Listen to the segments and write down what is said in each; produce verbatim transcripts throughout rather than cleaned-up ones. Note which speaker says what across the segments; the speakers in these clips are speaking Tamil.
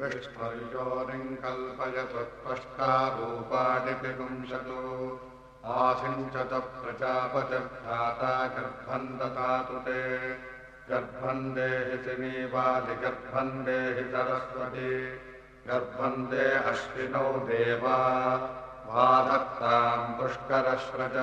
Speaker 1: विष्णुर्योनिं कल्पयतु त्वष्टारूपाणि विपुंसतु आसिञ्चत प्रजापतिर्भ्राता गर्भं ददातु ते गर्भं देहि सिनीवादि गर्भं देहि सरस्वती गर्भं दे अश्विनौ देवा वादत्तां पुष्करश्रजा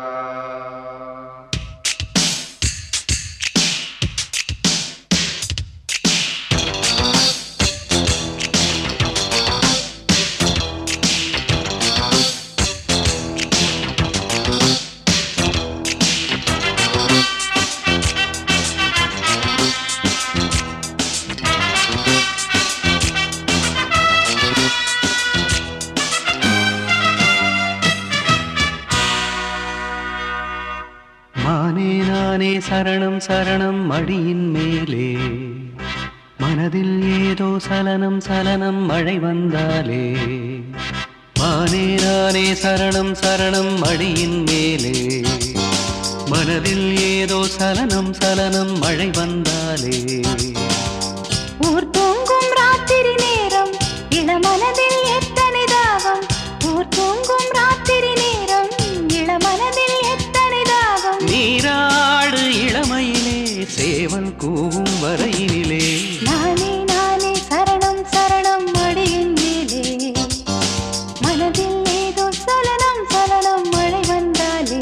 Speaker 2: சரணம் சரணம் மடியின் மேலே மனதில் ஏதோ சலனம் சலனம் மழை வந்தாலே மானே நானே சரணம் சரணம் மடியின் மேலே மனதில் ஏதோ சலனம் சலனம் மழை வந்தாலே
Speaker 3: ஊர் தூங்கும் ராத்திரி நேரம் இளமனதில் எத்தனை தாகம் ஊர் தூங்கும் ராத்திரி நேரம் இளமனதில் எத்தனை தாகம்
Speaker 2: நீராடு இளமையிலே சேவல் கூவும் வரையினிலே
Speaker 3: நானே நானே சரணம் சரணம் மடியின் மேலே மனதில் ஏதோ சலனம் சலனம் மழை வந்தாலே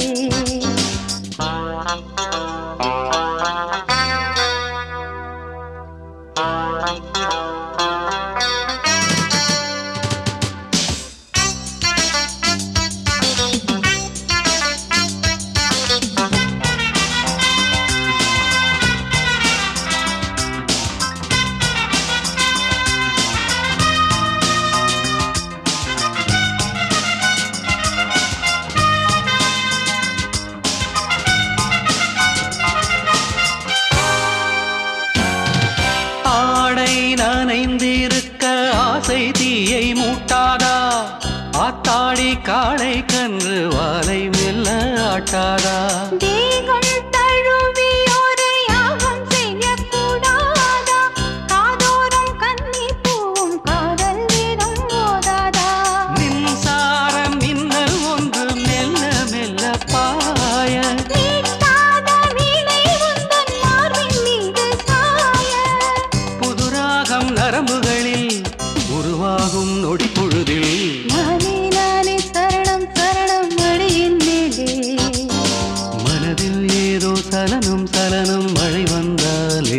Speaker 2: நனைந்திருக்க ஆசை தீயை மூட்டாதா ஆத்தாடி காளை கன்று வாலை மெல்ல ஆட்டாதா
Speaker 3: தேகம் தழுவி ஒரு யாகம் செய்யக்கூடாதா காதோரம் கன்னி பூவும் காதல் வீரம் போதாதா
Speaker 2: மின்சாரம் மின்னல் ஒன்று மெல்ல மெல்ல பாய
Speaker 3: நீட்டாத வீணை உந்தன் மார்பின் மீது சாய
Speaker 2: புதுராகம் நரம்புகளில் உருவாகும் நொடி பொழுதில்
Speaker 3: நானே நானே சரணம் சரணம் மடியின் மேலே
Speaker 2: மனதில் ஏதோ சலனம் சலனம் மழை வந்தாலே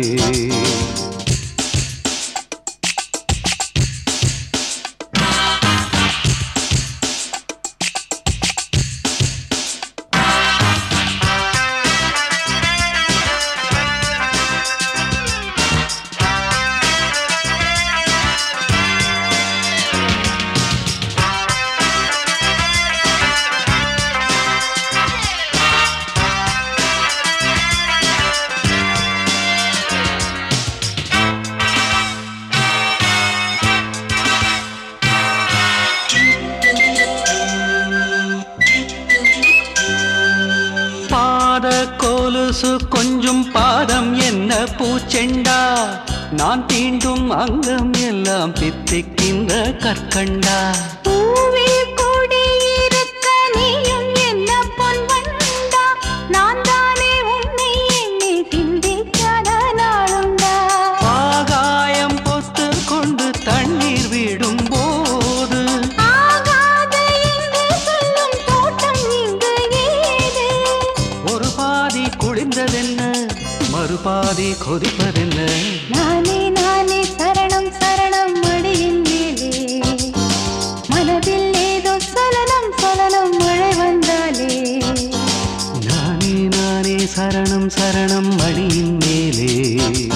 Speaker 2: கொலுசு கொஞ்சம் பாதம் என்ன பூச்செண்டா நான் தீண்டும் அங்கம் எல்லாம் பித்திக்கின்ற கற்கண்டா
Speaker 3: பூவில் கூடியிருக்க நீயும் என்ன பொன் வண்டா நான் தானே உன்னை எண்ணி சிந்திக்காத நாளுண்டா
Speaker 2: ஆகாயம் பொத்து கொண்டு தண்ணீர் விடும் போது
Speaker 3: ஆகாத என்று சொல்லும் தோட்டம் இங்கு ஏது
Speaker 2: ஒரு பாதி குளிர்ந்ததென்ன மறுபாதி கொதிப்பதென்ன
Speaker 3: நானே நானே சரணம் சரணம் மடியின் மேலே மனதில் ஏதோ சலனம் சலனம் மழை வந்தாலே
Speaker 2: நானே நானே சரணம் சரணம் மடியின் மேலே